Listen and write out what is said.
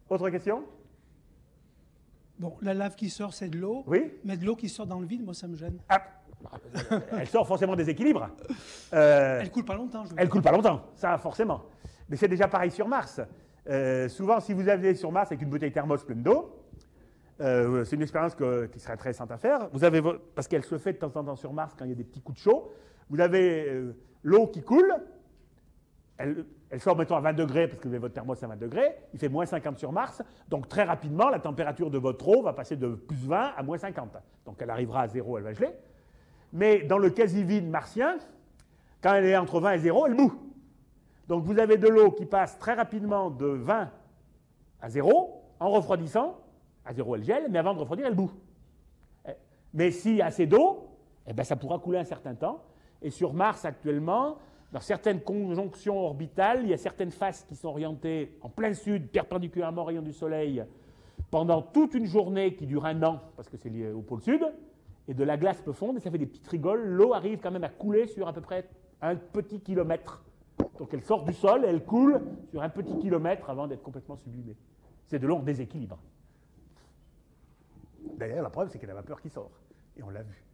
Autre question? Bon, la lave qui sort, c'est de l'eau. Oui? Mais de l'eau qui sort dans le vide, moi, ça me gêne. Ah, elle sort forcément des équilibres. Elle coule pas longtemps, je veux Elle dire. coule pas longtemps, ça forcément. Mais c'est déjà pareil sur Mars. Souvent, si vous allez sur Mars avec une bouteille thermos pleine d'eau, c'est une expérience qui serait intéressante à faire. Vous avez, parce qu'elle se fait de temps en temps sur Mars quand il y a des petits coups de chaud. Vous avez l'eau qui coule. Elle sort mettons à 20 degrés parce que vous avez votre thermos à 20 degrés. Il fait moins 50 sur Mars. Donc très rapidement, la température de votre eau va passer de plus 20 à moins 50. Donc elle arrivera à 0, elle va geler. Mais dans le quasi-vide martien, quand elle est entre 20 et 0, elle bout. Donc vous avez de l'eau qui passe très rapidement de 20 à 0 en refroidissant. À 0, elle gèle, mais avant de refroidir, elle bout. Mais s'il y a assez d'eau, eh ben, ça pourra couler un certain temps. Et sur Mars, actuellement, dans certaines conjonctions orbitales, il y a certaines faces qui sont orientées en plein sud, perpendiculairement aux rayons du Soleil, pendant toute une journée qui dure 1 an, parce que c'est lié au pôle sud, et de la glace peut fondre, et ça fait des petites rigoles. L'eau arrive quand même à couler sur à peu près 1 petit kilomètre. Donc elle sort du sol et elle coule sur 1 petit kilomètre avant d'être complètement sublimée. C'est de l'eau en déséquilibre. D'ailleurs, la preuve, c'est qu'il y a la vapeur qui sort. Et on l'a vu.